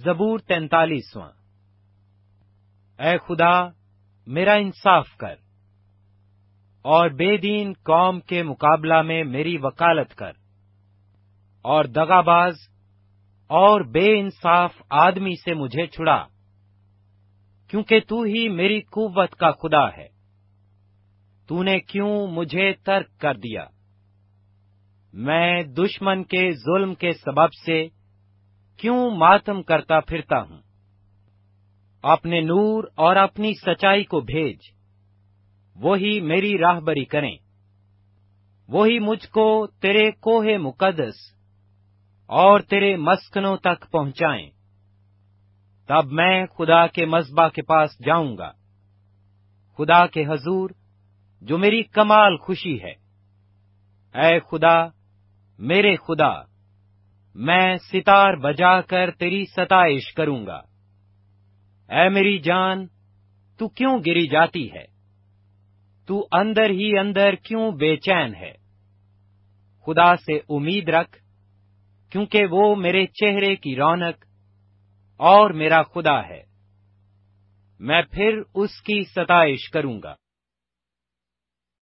زبور 43۔ اے خدا میرا انصاف کر اور بے دین قوم کے مقابلہ میں میری وکالت کر، اور دغاباز اور بے انصاف آدمی سے مجھے چھڑا، کیونکہ تو ہی میری قوت کا خدا ہے۔ تو نے کیوں مجھے ترک کر دیا؟ میں دشمن کے ظلم کے سبب سے کیوں ماتم کرتا پھرتا ہوں؟ اپنے نور اور اپنی سچائی کو بھیج، وہی میری راہبری کریں، وہی مجھ کو تیرے کوہ مقدس اور تیرے مسکنوں تک پہنچائیں۔ تب میں خدا کے مذبح کے پاس جاؤں گا، خدا کے حضور جو میری کمال خوشی ہے۔ اے خدا میرے خدا، میں ستار بجا کر تیری ستائش کروں گا۔ اے میری جان، تو کیوں گری جاتی ہے؟ تو اندر ہی اندر کیوں بے چین ہے؟ خدا سے امید رکھ، کیونکہ وہ میرے چہرے کی رونق اور میرا خدا ہے۔ میں پھر اس کی ستائش کروں گا۔